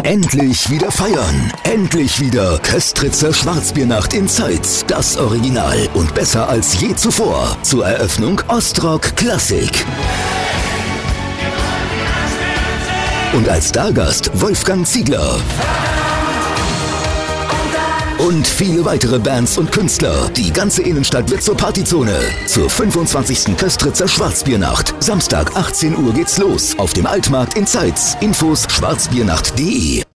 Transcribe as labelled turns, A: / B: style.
A: Endlich wieder feiern. Endlich wieder Köstritzer Schwarzbiernacht in Zeitz. Das Original und besser als je zuvor. Zur Eröffnung Ostrock Klassik. Und als Stargast Wolfgang Ziegler. Und viele weitere Bands und Künstler. Die ganze Innenstadt wird zur Partyzone. Zur 25. Köstritzer Schwarzbiernacht. Samstag 18 Uhr geht's los. Auf dem Altmarkt in Zeitz. Infos schwarzbiernacht.de